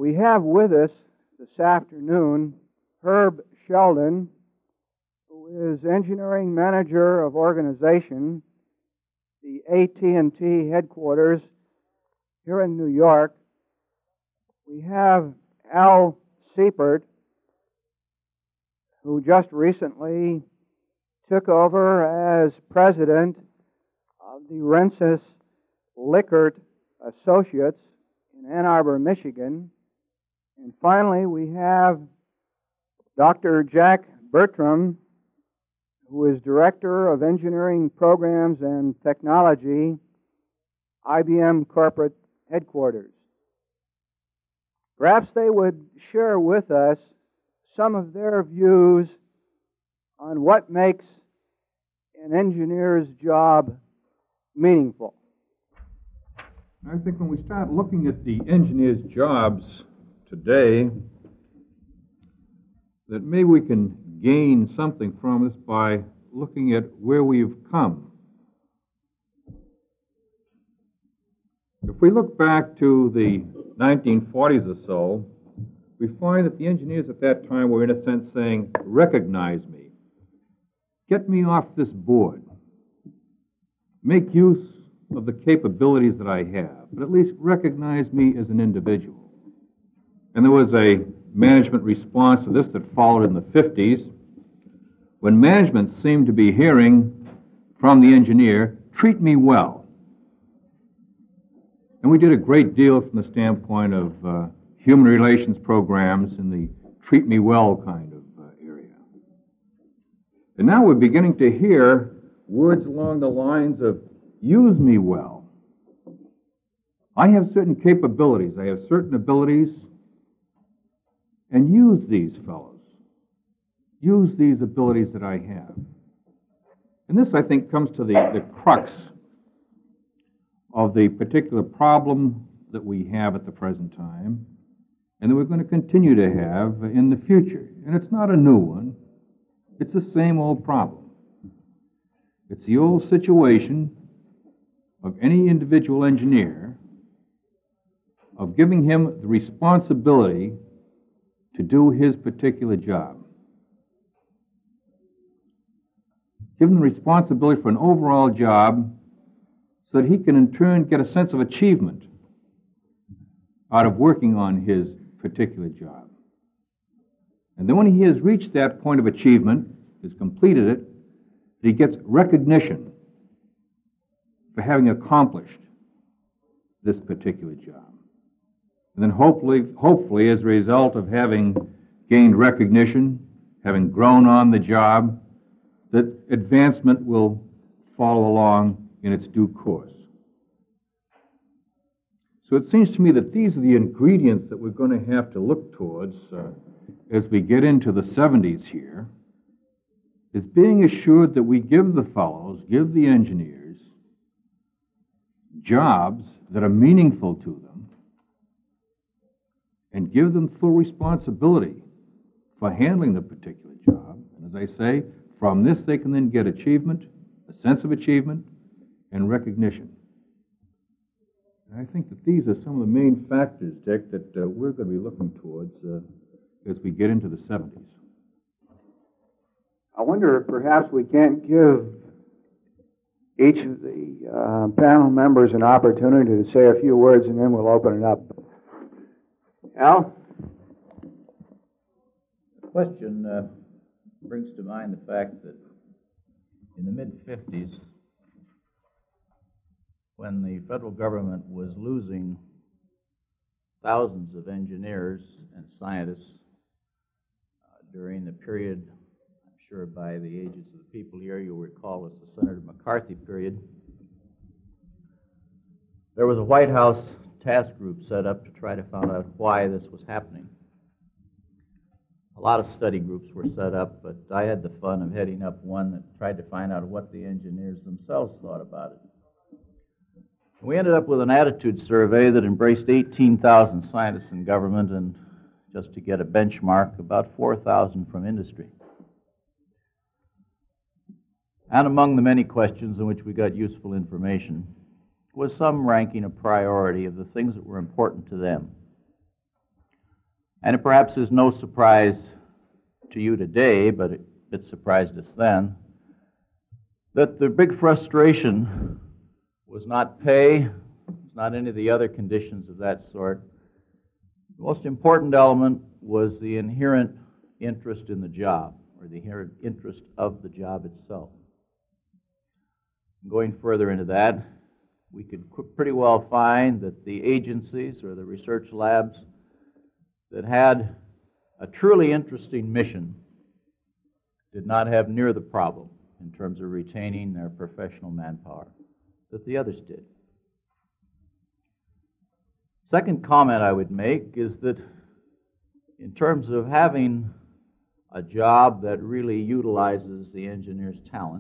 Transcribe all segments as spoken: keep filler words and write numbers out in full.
We have with us this afternoon Herb Sheldon, who is Engineering Manager of Organization, the A T and T headquarters here in New York. We have Al Siepert, who just recently took over as president of the Rensis Lickert Associates in Ann Arbor, Michigan. And finally, we have Doctor Jack Bertram, who is Director of Engineering Programs and Technology, I B M Corporate Headquarters. Perhaps they would share with us some of their views on what makes an engineer's job meaningful. I think when we start looking at the engineers' jobs today, that maybe we can gain something from this by looking at where we've come. If we look back to the nineteen forties or so, we find that the engineers at that time were, in a sense, saying, recognize me. Get me off this board. Make use of the capabilities that I have, but at least recognize me as an individual. And there was a management response to this that followed in the fifties, when management seemed to be hearing from the engineer, treat me well. And we did a great deal from the standpoint of uh, human relations programs in the treat me well kind of uh, area. And now we're beginning to hear words along the lines of use me well. I have certain capabilities, I have certain abilities, and use these fellows. Use these abilities that I have. And this, I think, comes to the, the crux of the particular problem that we have at the present time, and that we're going to continue to have in the future. And it's not a new one. It's the same old problem. It's the old situation of any individual engineer of giving him the responsibility to do his particular job. Give him the responsibility for an overall job so that he can in turn get a sense of achievement out of working on his particular job. And then when he has reached that point of achievement, has completed it, he gets recognition for having accomplished this particular job. And then hopefully, hopefully, as a result of having gained recognition, having grown on the job, that advancement will follow along in its due course. So it seems to me that these are the ingredients that we're going to have to look towards uh, as we get into the seventies here, is being assured that we give the fellows, give the engineers, jobs that are meaningful to them, and give them full responsibility for handling the particular job. And as I say, from this they can then get achievement, a sense of achievement, and recognition. And I think that these are some of the main factors, Dick, that uh, we're going to be looking towards uh, as we get into the seventies. I wonder if perhaps we can't give each of the uh, panel members an opportunity to say a few words, and then we'll open it up. Al? The question uh, brings to mind the fact that in the mid-fifties, when the federal government was losing thousands of engineers and scientists uh, during the period, I'm sure by the ages of the people here you'll recall as the Senator McCarthy period, there was a White House task group set up to try to find out why this was happening. A lot of study groups were set up, but I had the fun of heading up one that tried to find out what the engineers themselves thought about it. We ended up with an attitude survey that embraced eighteen thousand scientists in government and, just to get a benchmark, about four thousand from industry. And among the many questions in which we got useful information was some ranking a priority of the things that were important to them. And it perhaps is no surprise to you today, but it, it surprised us then, that the big frustration was not pay, not any of the other conditions of that sort. The most important element was the inherent interest in the job, or the inherent interest of the job itself. Going further into that, we could pretty well find that the agencies or the research labs that had a truly interesting mission did not have near the problem in terms of retaining their professional manpower that the others did. Second comment I would make is that in terms of having a job that really utilizes the engineer's talent,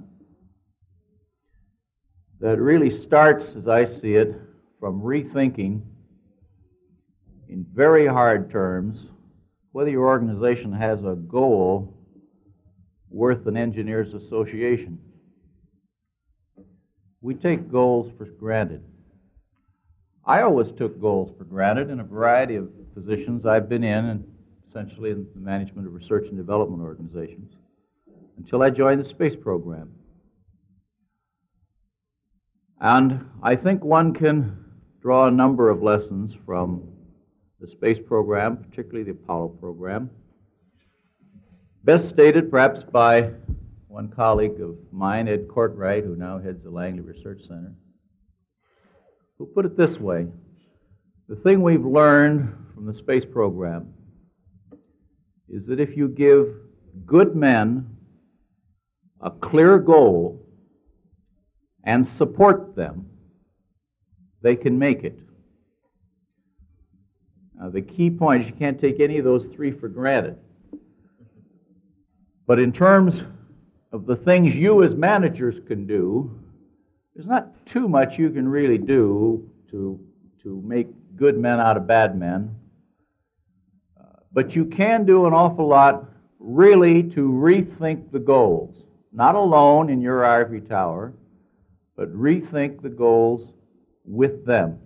that really starts, as I see it, from rethinking in very hard terms whether your organization has a goal worth an engineers association. We take goals for granted. I always took goals for granted in a variety of positions I've been in, and essentially in the management of research and development organizations, until I joined the space program. And I think one can draw a number of lessons from the space program, particularly the Apollo program. Best stated perhaps by one colleague of mine, Ed Courtwright, who now heads the Langley Research Center, who put it this way: the thing we've learned from the space program is that if you give good men a clear goal and support them, they can make it. Now, the key point is you can't take any of those three for granted. But in terms of the things you as managers can do, there's not too much you can really do to, to make good men out of bad men. Uh, but you can do an awful lot really to rethink the goals. Not alone in your ivory tower, but rethink the goals with them.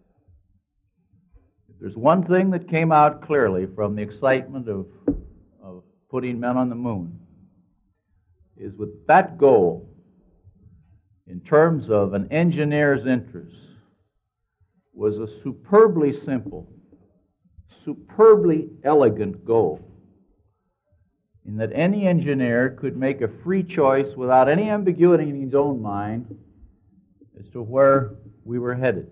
If there's one thing that came out clearly from the excitement of, of putting men on the moon, is with that goal, in terms of an engineer's interest, was a superbly simple, superbly elegant goal, in that any engineer could make a free choice without any ambiguity in his own mind as to where we were headed.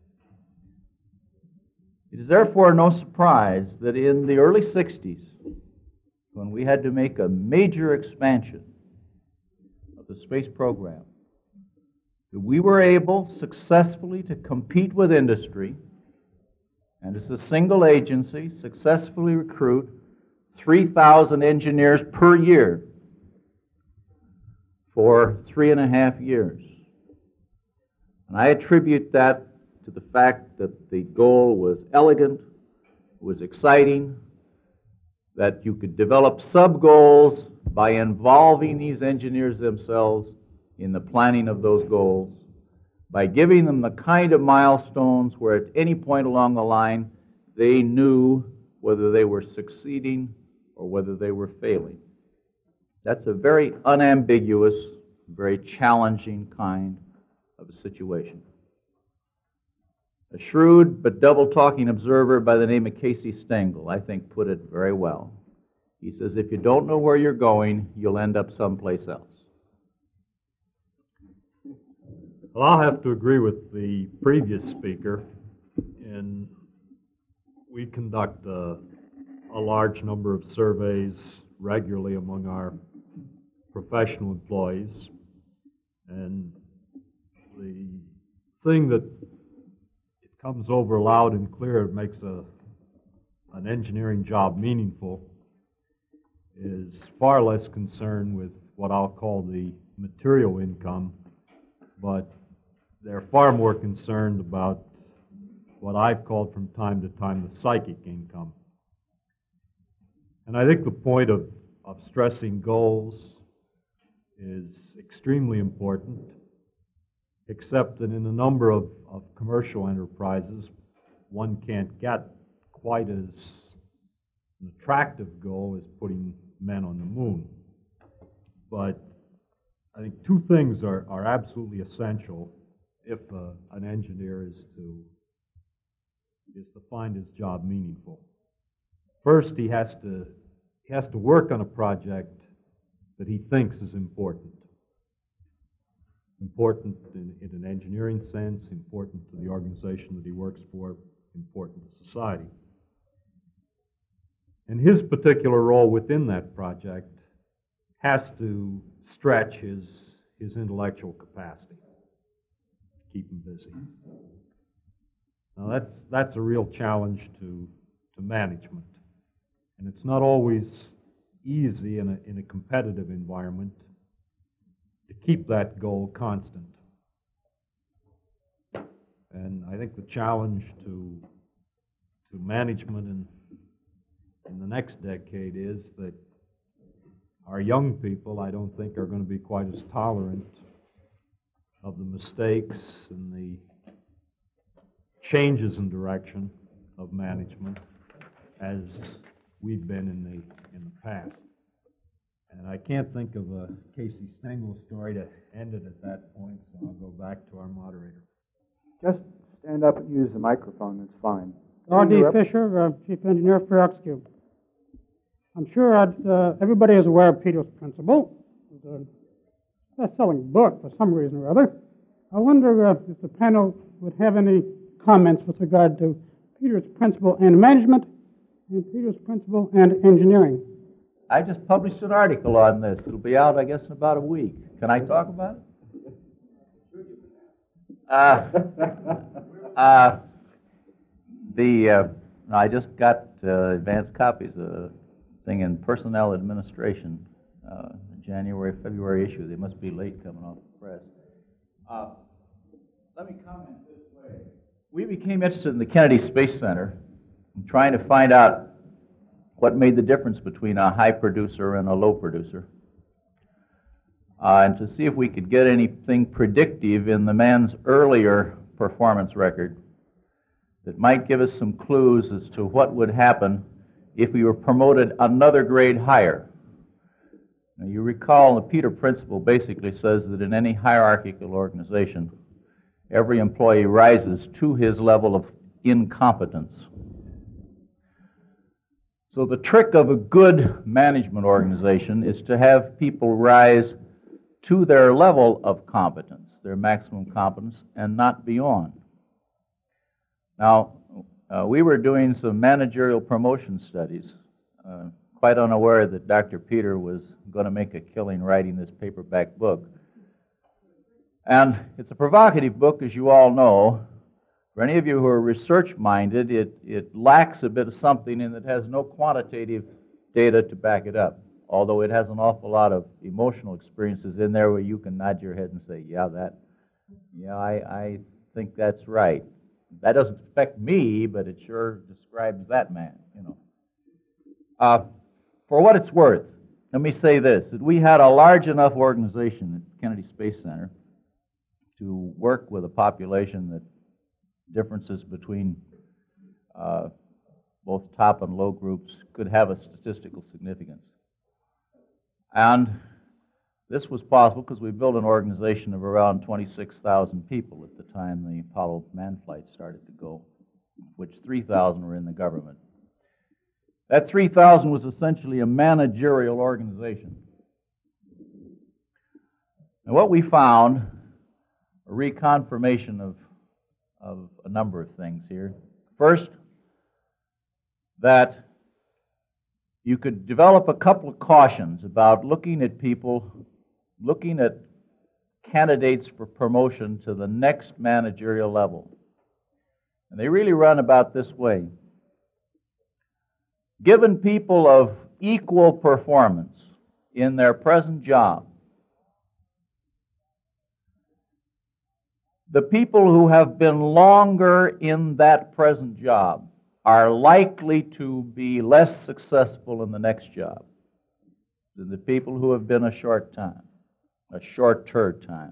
It is therefore no surprise that in the early sixties, when we had to make a major expansion of the space program, that we were able successfully to compete with industry and as a single agency successfully recruit three thousand engineers per year for three and a half years. And I attribute that to the fact that the goal was elegant, was exciting, that you could develop sub-goals by involving these engineers themselves in the planning of those goals, by giving them the kind of milestones where at any point along the line they knew whether they were succeeding or whether they were failing. That's a very unambiguous, very challenging kind of a situation. A shrewd but double-talking observer by the name of Casey Stengel, I think, put it very well. He says, if you don't know where you're going, you'll end up someplace else. Well, I'll have to agree with the previous speaker. And we conduct a, a large number of surveys regularly among our professional employees. And the thing that it comes over loud and clear, it makes a, an engineering job meaningful, is far less concerned with what I'll call the material income, but they're far more concerned about what I've called from time to time the psychic income. And I think the point of, of stressing goals is extremely important, except that in a number of, of commercial enterprises, one can't get quite as an attractive goal is putting men on the moon. But I think two things are, are absolutely essential if uh, an engineer is to is to find his job meaningful. First, he has to he has to work on a project that he thinks is important. Important in, in an engineering sense, important to the organization that he works for, important to society. And his particular role within that project has to stretch his, his intellectual capacity, keep him busy. Now that's, that's a real challenge to, to management. And it's not always easy in a, in a competitive environment to keep that goal constant. And I think the challenge to, to management in, in the next decade is that our young people, I don't think, are going to be quite as tolerant of the mistakes and the changes in direction of management as we've been in the in the past. And I can't think of a Casey Stengel story to end it at that point, so I'll go back to our moderator. Just stand up and use the microphone. That's fine. R D Fisher, uh, Chief Engineer for Oxcube. I'm sure uh, everybody is aware of Peter's Principle. It's a best-selling book for some reason or other. I wonder uh, if the panel would have any comments with regard to Peter's Principle and management and Peter's Principle and engineering. I just published an article on this. It'll be out, I guess, in about a week. Can I talk about it? Uh, uh, the uh, I just got uh, advanced copies of a thing in Personnel Administration, uh, January, February issue. They must be late coming off the press. Uh, let me comment this way. We became interested in the Kennedy Space Center and trying to find out what made the difference between a high producer and a low producer, uh, and to see if we could get anything predictive in the man's earlier performance record that might give us some clues as to what would happen if we were promoted another grade higher. Now, you recall the Peter Principle basically says that in any hierarchical organization, every employee rises to his level of incompetence. So the trick of a good management organization is to have people rise to their level of competence, their maximum competence, and not beyond. Now, uh, we were doing some managerial promotion studies, uh, quite unaware that Doctor Peter was going to make a killing writing this paperback book. And it's a provocative book, as you all know. For any of you who are research-minded, it, it lacks a bit of something in that it has no quantitative data to back it up, although it has an awful lot of emotional experiences in there where you can nod your head and say, yeah, that, yeah, I, I think that's right. That doesn't affect me, but it sure describes that man, you know. Uh, for what it's worth, let me say this, that we had a large enough organization at Kennedy Space Center to work with a population that differences between uh, both top and low groups could have a statistical significance. And this was possible because we built an organization of around twenty-six thousand people at the time the Apollo man flight started to go, of which three thousand were in the government. That three thousand was essentially a managerial organization. And what we found, a reconfirmation of of a number of things here. First, that you could develop a couple of cautions about looking at people, looking at candidates for promotion to the next managerial level. And they really run about this way. Given people of equal performance in their present job, the people who have been longer in that present job are likely to be less successful in the next job than the people who have been a short time, a shorter time.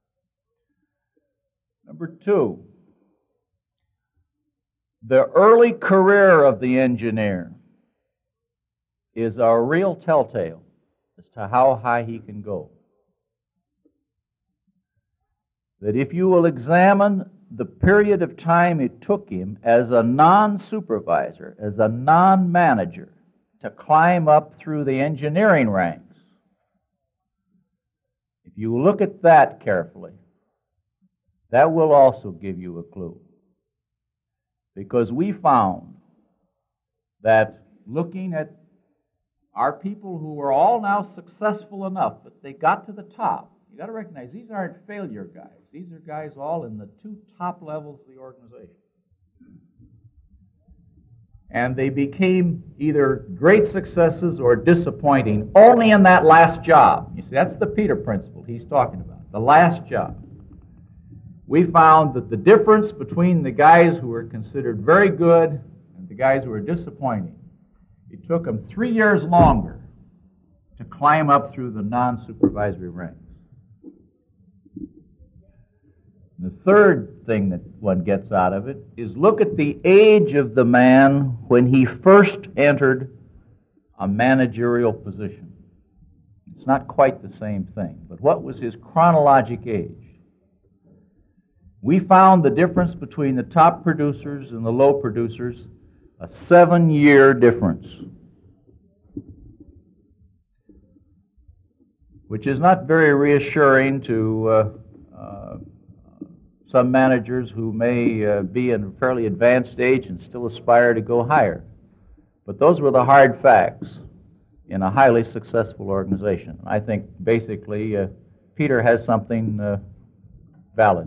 Number two, the early career of the engineer is a real telltale as to how high he can go. That if you will examine the period of time it took him as a non-supervisor, as a non-manager, to climb up through the engineering ranks, if you look at that carefully, that will also give you a clue. Because we found that looking at our people who were all now successful enough that they got to the top, you got to recognize these aren't failure guys. These are guys all in the two top levels of the organization. And they became either great successes or disappointing only in that last job. You see, that's the Peter Principle he's talking about, the last job. We found that the difference between the guys who were considered very good and the guys who were disappointing, it took them three years longer to climb up through the non-supervisory ranks. The third thing that one gets out of it is look at the age of the man when he first entered a managerial position. It's not quite the same thing, but what was his chronologic age? We found the difference between the top producers and the low producers, a seven-year difference, which is not very reassuring to uh, uh, some managers who may uh, be in a fairly advanced age and still aspire to go higher. But those were the hard facts in a highly successful organization. I think basically uh, Peter has something uh, valid.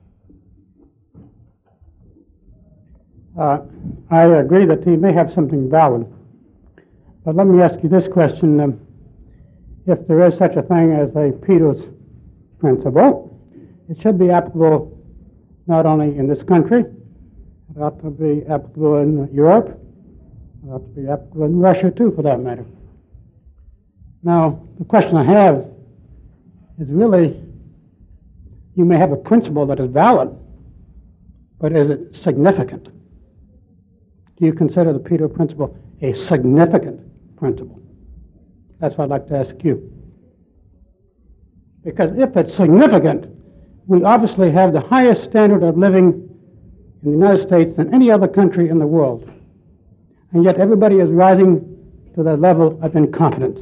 Uh, I agree that he may have something valid. But let me ask you this question. Um, if there is such a thing as a Peter's principle, it should be applicable not only in this country, it ought to be applicable in Europe, it ought to be applicable in Russia too, for that matter. Now, the question I have is really, you may have a principle that is valid, but is it significant? Do you consider the Peter Principle a significant principle? That's what I'd like to ask you. Because if it's significant, we obviously have the highest standard of living in the United States than any other country in the world. And yet everybody is rising to the level of incompetence.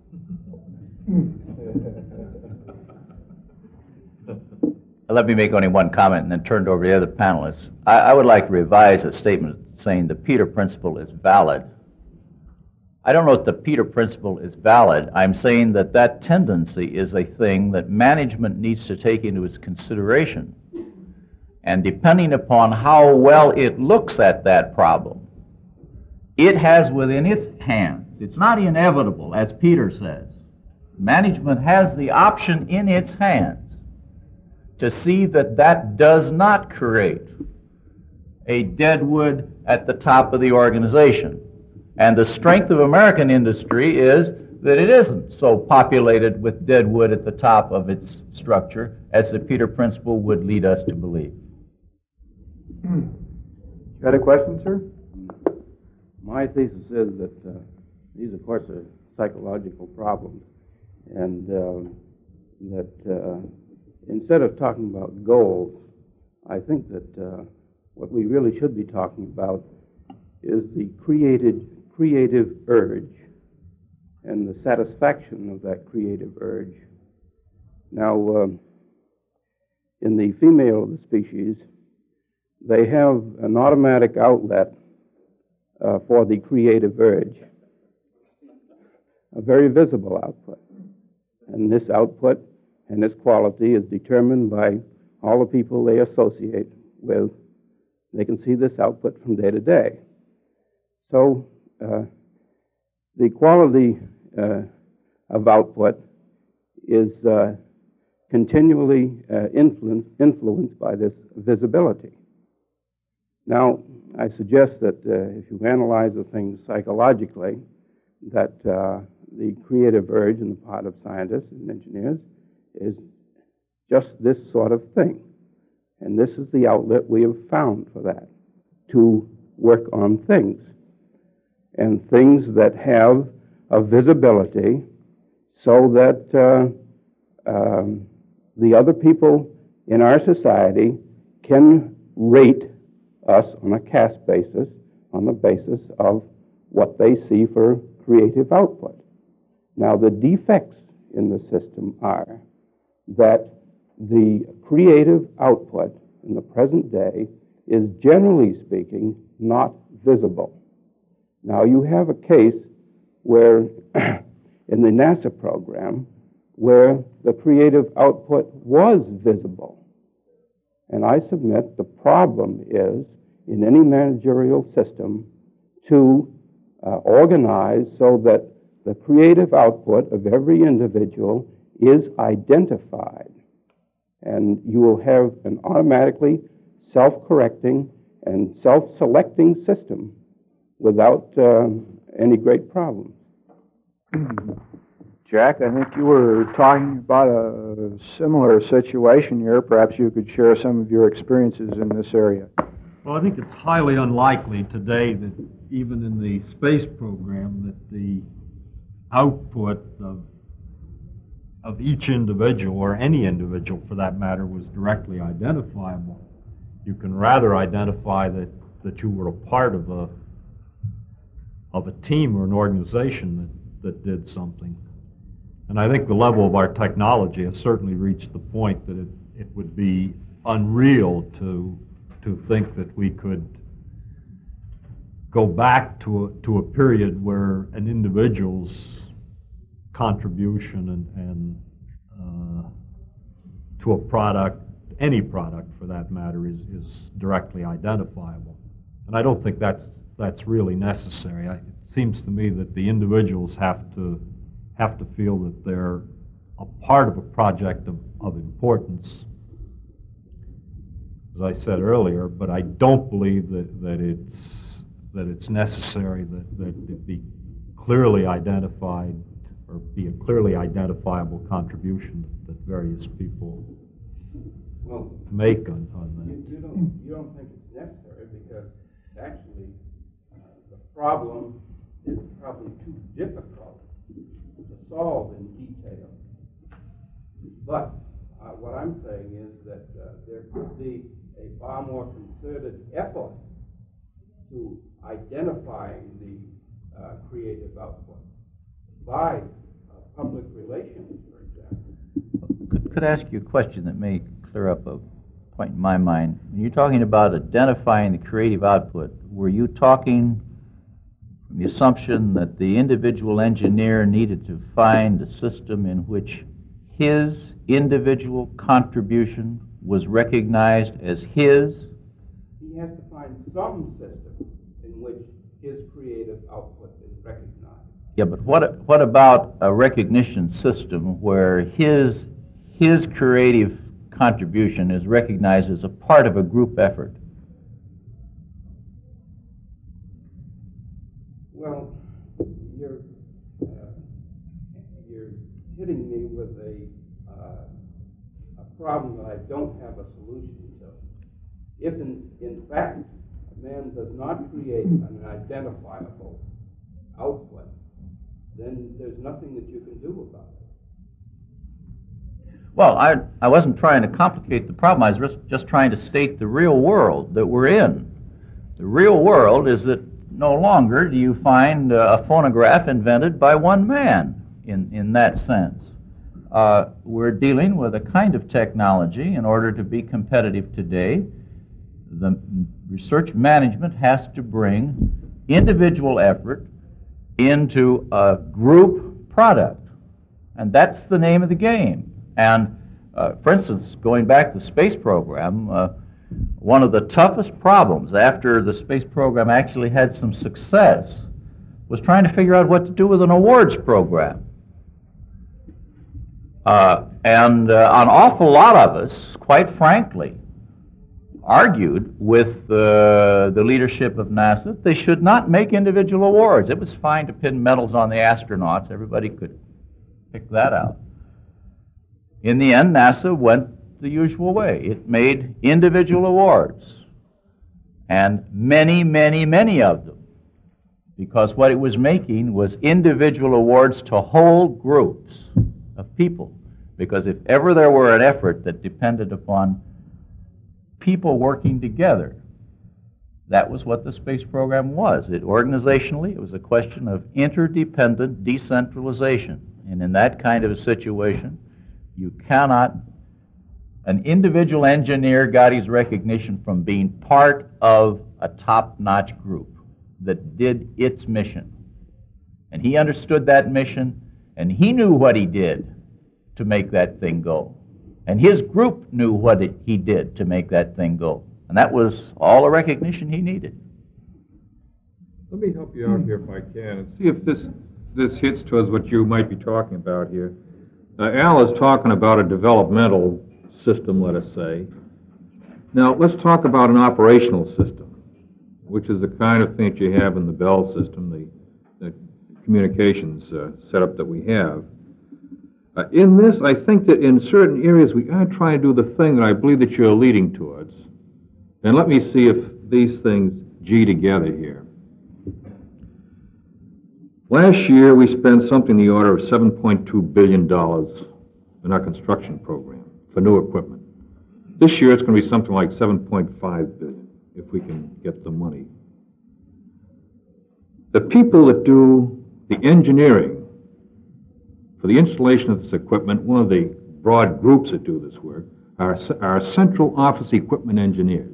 Let me make only one comment and then turn it over to the other panelists. I, I would like to revise a statement saying the Peter Principle is valid. I don't know if the Peter Principle is valid. I'm saying that that tendency is a thing that management needs to take into its consideration. And depending upon how well it looks at that problem, it has within its hands, it's not inevitable, as Peter says. Management has the option in its hands to see that that does not create a deadwood at the top of the organization. And the strength of American industry is that it isn't so populated with deadwood at the top of its structure as the Peter Principle would lead us to believe. You had a question, sir? My thesis is that uh, these, of course, are psychological problems, and uh, that uh, instead of talking about goals, I think that uh, what we really should be talking about is the created creative urge and the satisfaction of that creative urge. Now, um, in the female of the species, they have an automatic outlet uh, for the creative urge, a very visible output. And this output and its quality is determined by all the people they associate with. They can see this output from day to day. So, uh, the quality uh, of output is uh, continually uh, influ- influenced by this visibility. Now, I suggest that uh, if you analyze the thing psychologically, that uh, the creative urge in the part of scientists and engineers is just this sort of thing. And this is the outlet we have found for that, to work on things. And things that have of visibility so that uh, um, the other people in our society can rate us on a caste basis, on the basis of what they see for creative output. Now, the defects in the system are that the creative output in the present day is, generally speaking, not visible. Now, you have a case where, in the NASA program, where the creative output was visible. And I submit the problem is, in any managerial system, to uh, organize so that the creative output of every individual is identified. And you will have an automatically self-correcting and self-selecting system without uh, any great problems. Jack, I think you were talking about a similar situation here. Perhaps you could share some of your experiences in this area. Well, I think it's highly unlikely today that even in the space program that the output of of each individual, or any individual for that matter, was directly identifiable. You can rather identify that, that you were a part of a of a team or an organization that, that did something. And I think the level of our technology has certainly reached the point that it, it would be unreal to to think that we could go back to a, to a period where an individual's contribution and, and uh, to a product, any product for that matter, is, is directly identifiable. And I don't think that's that's really necessary. I, it seems to me that the individuals have to have to feel that they're a part of a project of, of importance, as I said earlier, but I don't believe that, that it's that it's necessary that, that it be clearly identified or be a clearly identifiable contribution that various people well, make on, on that. You, you, don't, you don't think it's necessary because actually uh, the problem is probably too difficult to solve in detail. But uh, what I'm saying is that uh, there could be a far more concerted effort to identifying the uh, creative output by uh, public relations, for example. Could, could I ask you a question that may clear up a point in my mind? When you're talking about identifying the creative output, were you talking from the assumption that the individual engineer needed to find a system in which his individual contribution was recognized as his? He has to find some system in which his creative output is recognized. Yeah, but what what about a recognition system where his his creative contribution is recognized as a part of a group effort? Well, you're uh, you're hitting me with a uh, a problem that I don't have a solution to. If in in fact a man does not create an identifiable output, then there's nothing that you can do about it. Well, I I wasn't trying to complicate the problem. I was just trying to state the real world that we're in. The real world is that no longer do you find a phonograph invented by one man in, in that sense. Uh, we're dealing with a kind of technology. In order to be competitive today, the research management has to bring individual effort into a group product. And that's the name of the game. And, uh, for instance, going back to the space program, uh, one of the toughest problems after the space program actually had some success was trying to figure out what to do with an awards program. Uh, and uh, an awful lot of us, quite frankly, argued with uh, the leadership of NASA that they should not make individual awards. It was fine to pin medals on the astronauts. Everybody could pick that out. In the end, NASA went the usual way. It made individual awards, and many, many, many of them because what it was making was individual awards to whole groups of people. Because if ever there were an effort that depended upon people working together, that was what the space program was. It organizationally, it was a question of interdependent decentralization. And in that kind of a situation, you cannot, an individual engineer got his recognition from being part of a top-notch group that did its mission. And he understood that mission, and he knew what he did to make that thing go. And his group knew what it, he did to make that thing go. And that was all the recognition he needed. Let me help you out here if I can and see if this, this hits towards what you might be talking about here. Uh, Al is talking about a developmental system, let us say. Now, let's talk about an operational system, which is the kind of thing that you have in the Bell system, the, the communications uh, setup that we have. Uh, in this, I think that in certain areas we are trying to do the thing that I believe that you're leading towards. And let me see if these things G together here. Last year, we spent something in the order of seven point two billion dollars in our construction program for new equipment. This year, it's going to be something like seven point five billion dollars if we can get the money. The people that do the engineering for the installation of this equipment, one of the broad groups that do this work, are, are central office equipment engineers.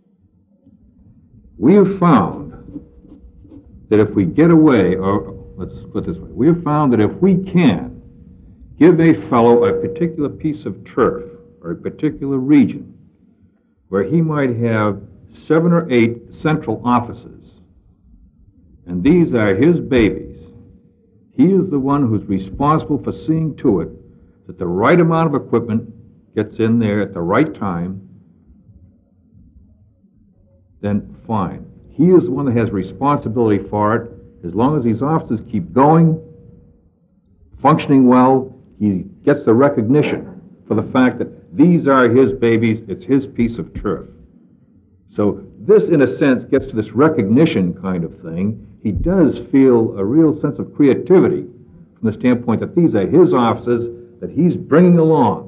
We have found that if we get away, or let's put it this way, we have found that if we can give a fellow a particular piece of turf or a particular region where he might have seven or eight central offices, and these are his babies, he is the one who's responsible for seeing to it that the right amount of equipment gets in there at the right time, then fine. He is the one that has responsibility for it. As long as these offices keep going, functioning well, he gets the recognition for the fact that these are his babies, it's his piece of turf. So this, in a sense, gets to this recognition kind of thing. He does feel a real sense of creativity from the standpoint that these are his offices that he's bringing along,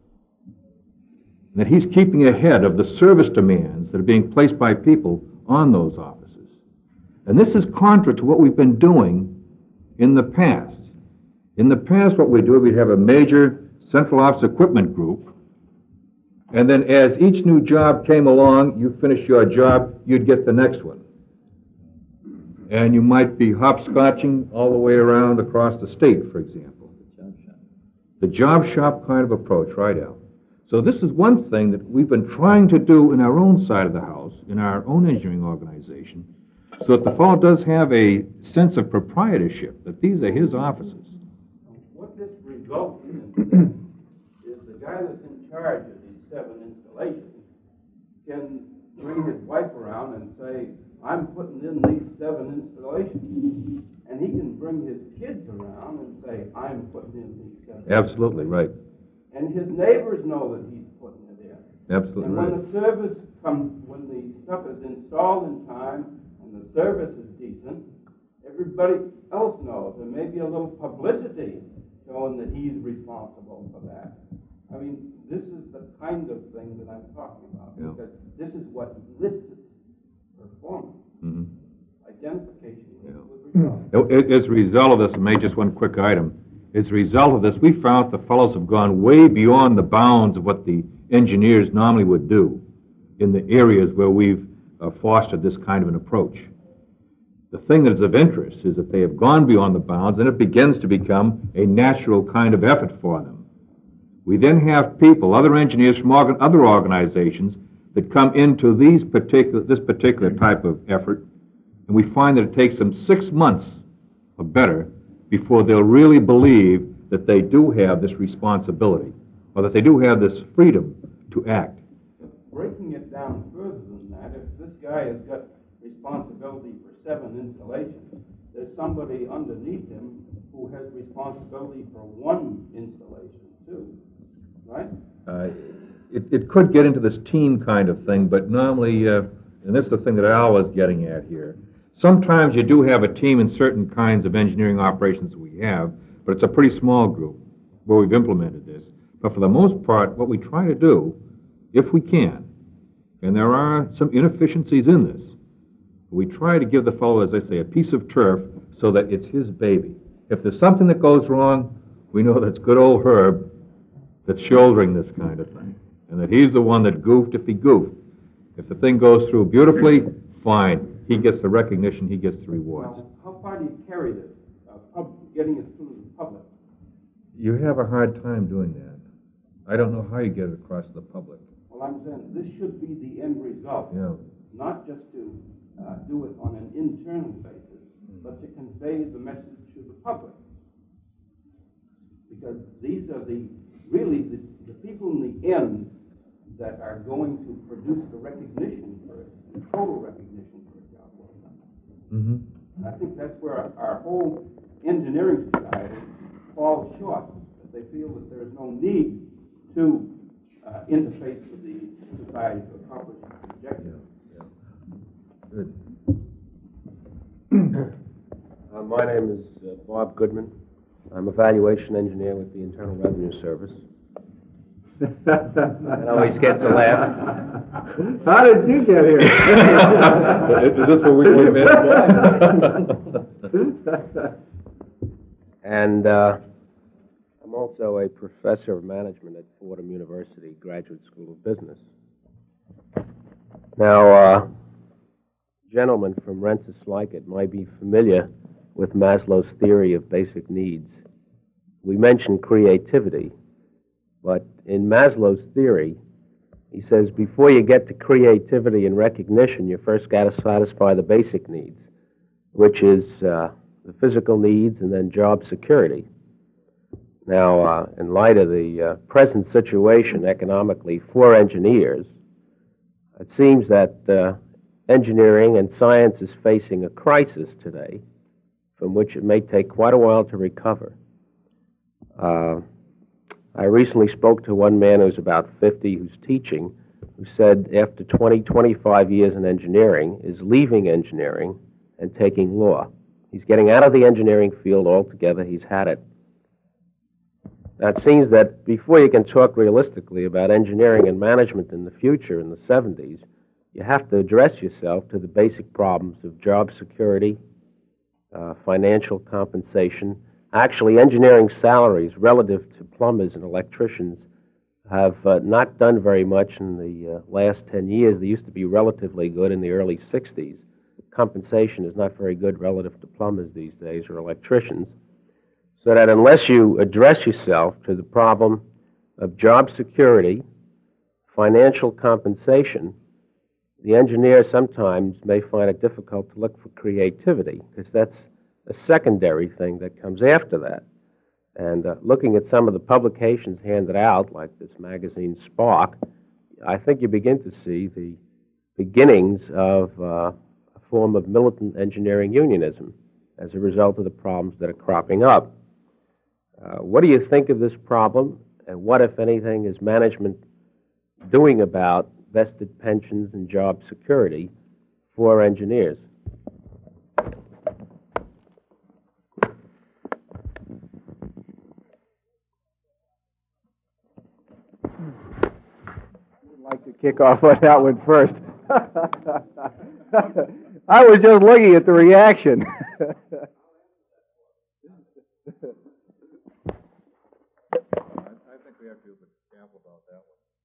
and that he's keeping ahead of the service demands that are being placed by people on those offices. And this is contra to what we've been doing in the past. In the past, what we do, we'd have a major central office equipment group, and then as each new job came along, you finish your job, you'd get the next one. And you might be hopscotching all the way around across the state, for example. The job shop kind of approach, right, Al? So this is one thing that we've been trying to do in our own side of the house, in our own engineering organization, so that the fellow does have a sense of proprietorship, that these are his offices. What this results in is the guy that's in charge of these seven installations can bring his wife around and say, I'm putting in these seven installations. And he can bring his kids around and say, I'm putting in these seven. Absolutely right. And his neighbors know that he's putting it in. Absolutely and right. when the service comes, when the stuff is installed in time and the service is decent, everybody else knows. There may be a little publicity showing that he's responsible for that. I mean, this is the kind of thing that I'm talking about. Yeah. Because this is what elicits performance. Mm-hmm. Identification Yeah. with results. It- As a result of this, and maybe just one quick item, as a result of this, we found the fellows have gone way beyond the bounds of what the engineers normally would do in the areas where we've uh, fostered this kind of an approach. The thing that is of interest is that they have gone beyond the bounds, and it begins to become a natural kind of effort for them. We then have people, other engineers from organ- other organizations, that come into these particular, this particular type of effort, and we find that it takes them six months or better before they'll really believe that they do have this responsibility, or that they do have this freedom to act. Breaking it down further than that, if this guy has got responsibility for seven installations, there's somebody underneath him who has responsibility for one installation too, right? Uh, it, it could get into this team kind of thing, but normally, uh, and this is the thing that Al was getting at here, Sometimes you do have a team in certain kinds of engineering operations that we have, but it's a pretty small group where we've implemented this. But for the most part, what we try to do, if we can, and there are some inefficiencies in this, we try to give the fellow, as I say, a piece of turf so that it's his baby. If there's something that goes wrong, we know that it's good old Herb that's shouldering this kind of thing, and that he's the one that goofed if he goofed. If the thing goes through beautifully, fine. He gets the recognition, he gets the rewards. Now, how far do you carry this, uh, pub, getting it through to the public? You have a hard time doing that. I don't know how you get it across to the public. Well, I'm saying this should be the end result. Yeah. Not just to uh, do it on an internal basis, but to convey the message to the public. Because these are the, really, the, the people in the end that are going to produce the recognition for it, the total recognition for a job well done. Mm-hmm. And I think that's where our, our whole engineering society falls short, that they feel that there is no need to uh, interface with the society to accomplish the objective. Good. Uh, my name is uh, Bob Goodman. I'm a valuation engineer with the Internal Revenue Service. That always gets a laugh. How did you get here? Is this where we came in? And uh, I'm also a professor of management at Fordham University Graduate School of Business. Now, uh, gentlemen from Rensselaer might be familiar with Maslow's theory of basic needs. We mentioned creativity, but in Maslow's theory, he says before you get to creativity and recognition, you first got to satisfy the basic needs, which is uh, the physical needs and then job security. Now, uh, in light of the uh, present situation economically for engineers, it seems that uh, engineering and science is facing a crisis today from which it may take quite a while to recover. Uh, I recently spoke to one man who's about fifty who's teaching, who said after twenty, twenty-five years in engineering is leaving engineering and taking law. He's getting out of the engineering field altogether. He's had it. Now, it seems that before you can talk realistically about engineering and management in the future, in the seventies, you have to address yourself to the basic problems of job security, uh, financial compensation. Actually, engineering salaries relative to plumbers and electricians have uh, not done very much in the uh, last ten years. They used to be relatively good in the early sixties. Compensation is not very good relative to plumbers these days or electricians. So that unless you address yourself to the problem of job security, financial compensation, the engineer sometimes may find it difficult to look for creativity, because that's a secondary thing that comes after that. And uh, looking at some of the publications handed out, like this magazine Spark, I think you begin to see the beginnings of uh, a form of militant engineering unionism as a result of the problems that are cropping up. Uh, what do you think of this problem, and what, if anything, is management doing about vested pensions and job security for engineers? I'd like to kick off on that one first. I was just looking at the reaction. I think we have to be careful about that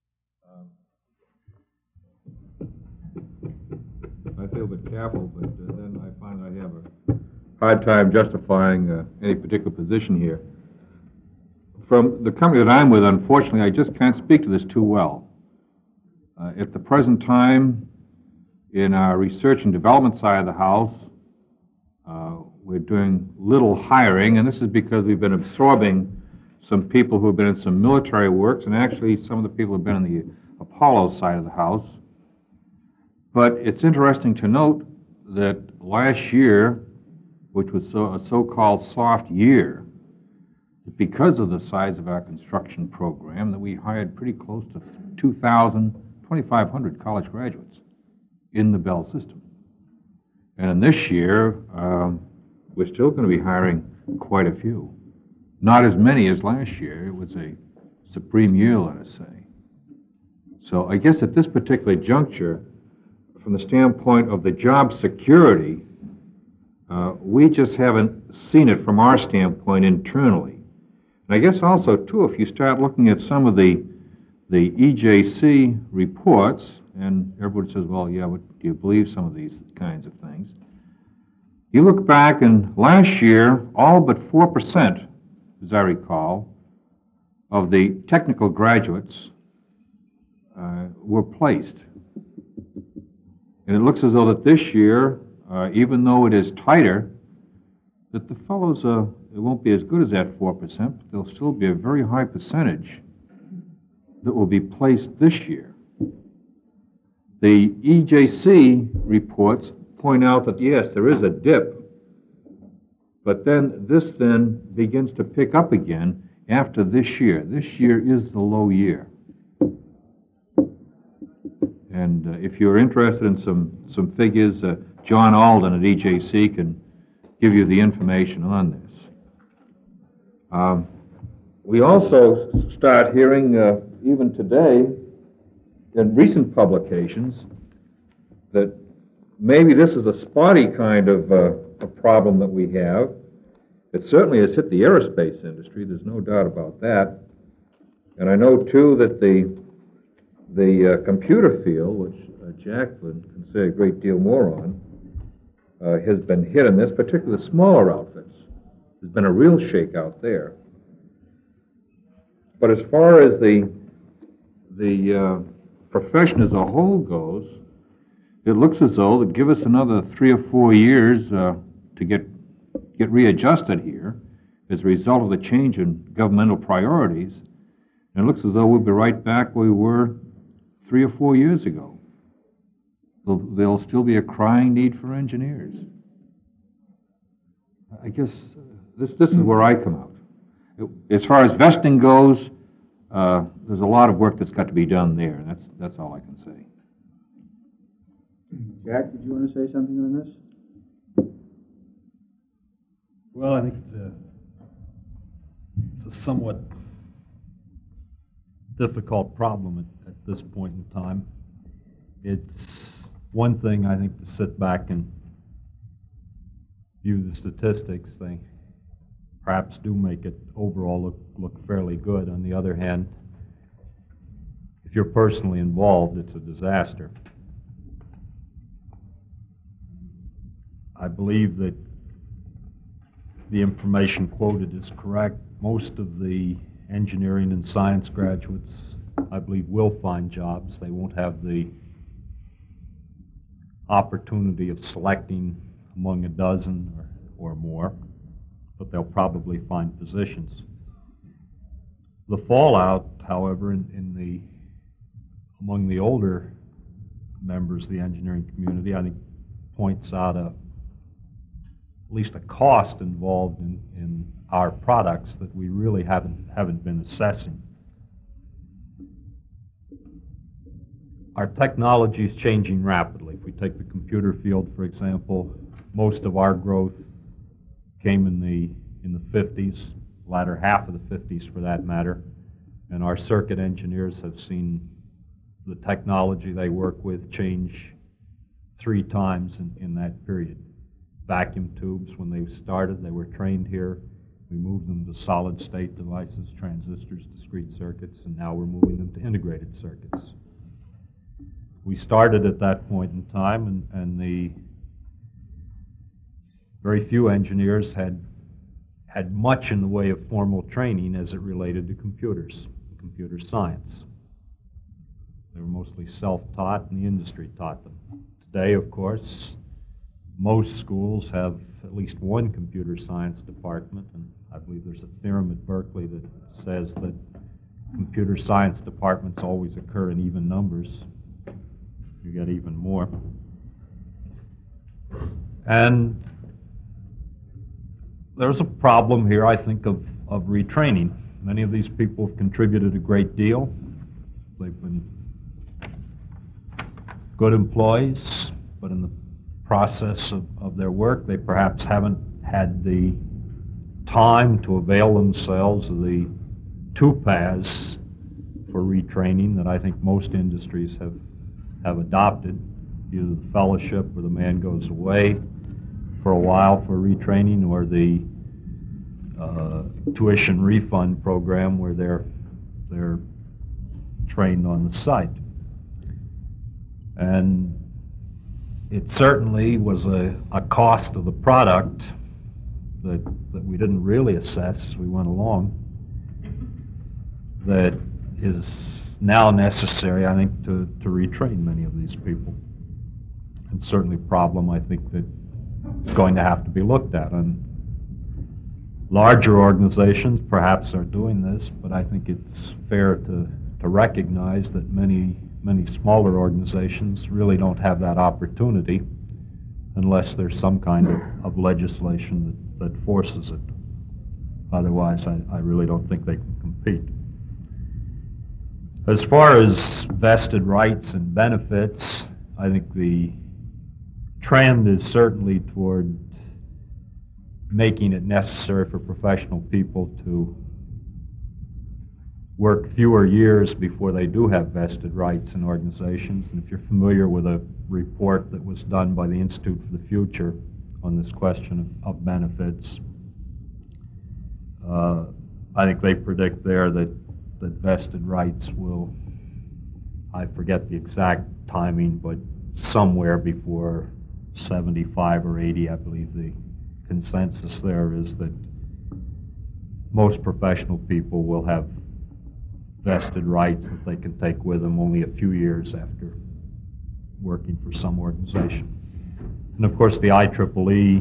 one. Um, I feel a bit careful, but uh, then I find I have a hard time justifying uh, any particular position here. From the company that I'm with, unfortunately, I just can't speak to this too well. Uh, at the present time, in our research and development side of the house, uh, we're doing little hiring, and this is because we've been absorbing some people who have been in some military works, and actually some of the people who have been in the Apollo side of the house. But it's interesting to note that last year, which was so, a so-called soft year, because of the size of our construction program, that we hired pretty close to two thousand, twenty-five hundred college graduates in the Bell system. And this year, um, we're still going to be hiring quite a few. Not as many as last year. It was a supreme year, let us say. So I guess at this particular juncture, from the standpoint of the job security, uh, we just haven't seen it from our standpoint internally. And I guess also, too, if you start looking at some of the, the E J C reports, and everybody says, well, yeah, but do you believe some of these kinds of things? You look back, and last year, all but four percent, as I recall, of the technical graduates uh, were placed. And it looks as though that this year, uh, even though it is tighter, that the fellows, uh, it won't be as good as that four percent, but there'll still be a very high percentage that will be placed this year. The E J C reports point out that, yes, there is a dip, but then this then begins to pick up again after this year. This year is the low year. And uh, if you're interested in some, some figures, uh, John Alden at E J C can give you the information on this. Um, we also start hearing, uh, even today, in recent publications, that maybe this is a spotty kind of uh, a problem that we have. It certainly has hit the aerospace industry, there's no doubt about that. And I know, too, that the, the uh, computer field, which uh, Jacqueline can say a great deal more on, uh, has been hit in this, particularly the smaller outfits. There's been a real shakeout there. But as far as the, the uh, profession as a whole goes, it looks as though it'd give us another three or four years uh, to get get readjusted here as a result of the change in governmental priorities. And it looks as though we'll be right back where we were three or four years ago. There'll, there'll still be a crying need for engineers. I guess uh, this this is where I come out. It, as far as vesting goes, uh, there's a lot of work that's got to be done there. That's that's all I can say. Jack, did you want to say something on this? Well, I think it's a, it's a somewhat difficult problem at, at this point in time. It's one thing, I think, to sit back and view the statistics. They perhaps do make it overall look, look fairly good. On the other hand, if you're personally involved, it's a disaster. I believe that the information quoted is correct. Most of the engineering and science graduates, I believe, will find jobs. They won't have the opportunity of selecting among a dozen or, or more, but they'll probably find positions. The fallout, however, in, in the among the older members of the engineering community, I think, points out a at least a cost involved in, in our products that we really haven't haven't been assessing. Our technology is changing rapidly. If we take the computer field, for example, most of our growth came in the in the fifties, latter half of the fifties for that matter, and our circuit engineers have seen the technology they work with change three times in, in that period. Vacuum tubes, when they started, they were trained here. We moved them to solid-state devices, transistors, discrete circuits, and now we're moving them to integrated circuits. We started at that point in time, and, and the very few engineers had had much in the way of formal training as it related to computers, computer science. They were mostly self-taught, and the industry taught them. Today, of course, most schools have at least one computer science department, and I believe there's a theorem at Berkeley that says that computer science departments always occur in even numbers. You get even more. And there's a problem here, I think, of, of retraining. Many of these people have contributed a great deal. They've been good employees, but in the process of, of their work. They perhaps haven't had the time to avail themselves of the two paths for retraining that I think most industries have, have adopted, either the fellowship where the man goes away for a while for retraining, or the uh, tuition refund program where they're, they're trained on the site. And it certainly was a, a cost of the product that, that we didn't really assess as we went along that is now necessary, I think, to, to retrain many of these people. And certainly a problem, I think, that is going to have to be looked at. And larger organizations perhaps are doing this, but I think it's fair to, to recognize that many many smaller organizations really don't have that opportunity unless there's some kind of, of legislation that, that forces it. Otherwise, I, I really don't think they can compete. As far as vested rights and benefits, I think the trend is certainly toward making it necessary for professional people to work fewer years before they do have vested rights in organizations. And if you're familiar with a report that was done by the Institute for the Future on this question of, of benefits, uh, I think they predict there that, that vested rights will, I forget the exact timing, but somewhere before seventy-five or eighty, I believe the consensus there is that most professional people will have vested rights that they can take with them only a few years after working for some organization. And of course the I triple E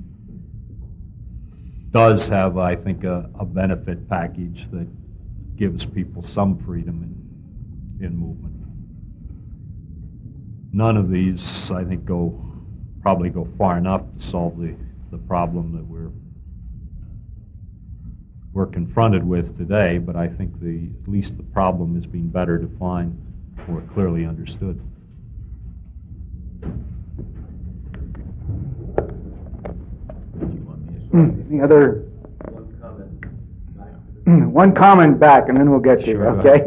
does have, I think, a, a benefit package that gives people some freedom in, in movement. None of these, I think, go probably go far enough to solve the, the problem that we're we're confronted with today, but I think the at least the problem is being better defined, more clearly understood. Any other? One comment. One comment back, and then we'll get you, Sure. okay?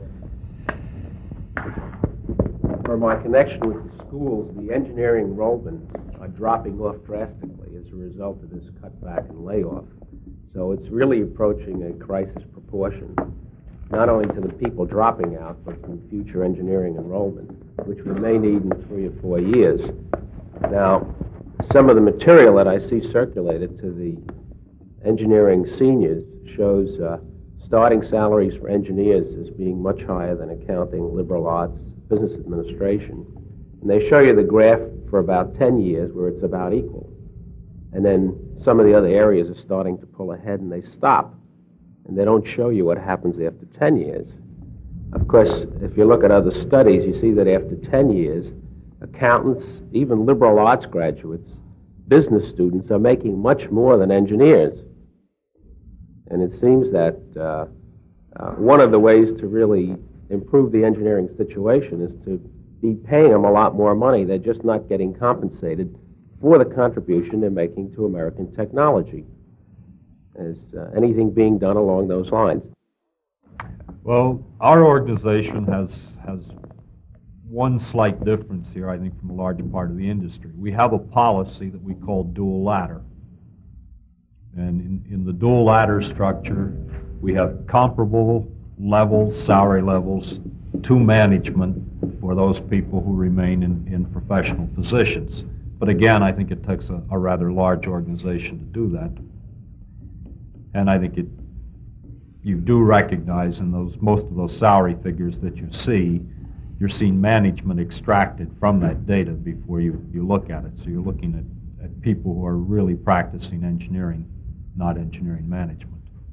For my connection with the schools, the engineering enrollments are dropping off drastically as a result of this cutback and layoff. So it's really approaching a crisis proportion, not only to the people dropping out, but from future engineering enrollment, which we may need in three or four years. Now, some of the material that I see circulated to the engineering seniors shows uh, starting salaries for engineers as being much higher than accounting, liberal arts, business administration. And they show you the graph for about ten years where it's about equal. And then some of the other areas are starting to pull ahead and they stop. And they don't show you what happens after ten years. Of course, if you look at other studies, you see that after ten years, accountants, even liberal arts graduates, business students are making much more than engineers. And it seems that uh, uh, one of the ways to really improve the engineering situation is to be paying them a lot more money. They're just not getting compensated for the contribution they're making to American technology. Is uh, anything being done along those lines? Well, our organization has has one slight difference here, I think, from a large part of the industry. We have a policy that we call dual ladder. And in, in the dual ladder structure, we have comparable levels, salary levels, to management for those people who remain in, in professional positions. But again, I think it takes a, a rather large organization to do that. And I think it, you do recognize in those most of those salary figures that you see, you're seeing management extracted from that data before you, you look at it. So you're looking at, at people who are really practicing engineering, not engineering management.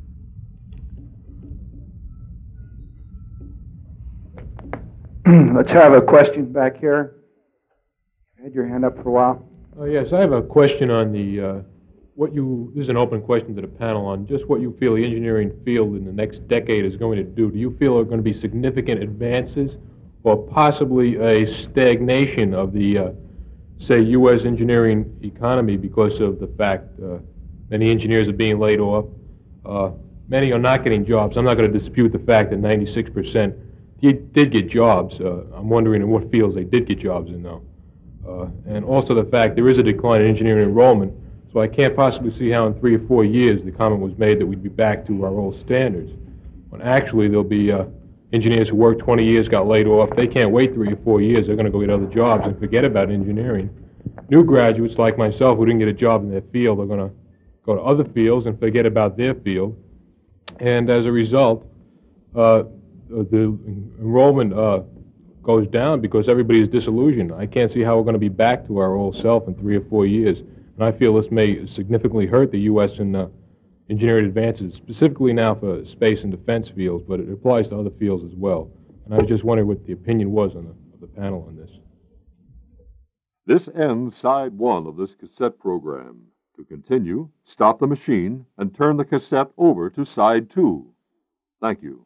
Let's have a question back here. You had your hand up for a while. Uh, yes, I have a question on the, uh, what you, this is an open question to the panel on just what you feel the engineering field in the next decade is going to do. Do you feel there are going to be significant advances or possibly a stagnation of the uh, say, U S engineering economy because of the fact uh, many engineers are being laid off. Uh, many are not getting jobs. I'm not going to dispute the fact that ninety-six percent did get jobs. Uh, I'm wondering in what fields they did get jobs in, though. Uh, and also the fact there is a decline in engineering enrollment, so I can't possibly see how in three or four years the comment was made that we'd be back to our old standards. When actually there'll be uh, engineers who worked twenty years, got laid off. They can't wait three or four years. They're going to go get other jobs and forget about engineering. New graduates like myself who didn't get a job in their field are going to go to other fields and forget about their field. And as a result, uh, the enrollment uh, goes down because everybody is disillusioned. I can't see how we're going to be back to our old self in three or four years. And I feel this may significantly hurt the U S in uh, engineering advances, specifically now for space and defense fields, but it applies to other fields as well. And I was just wondering what the opinion was on the, of the panel on this. This ends side one of this cassette program. To continue, stop the machine and turn the cassette over to side two. Thank you.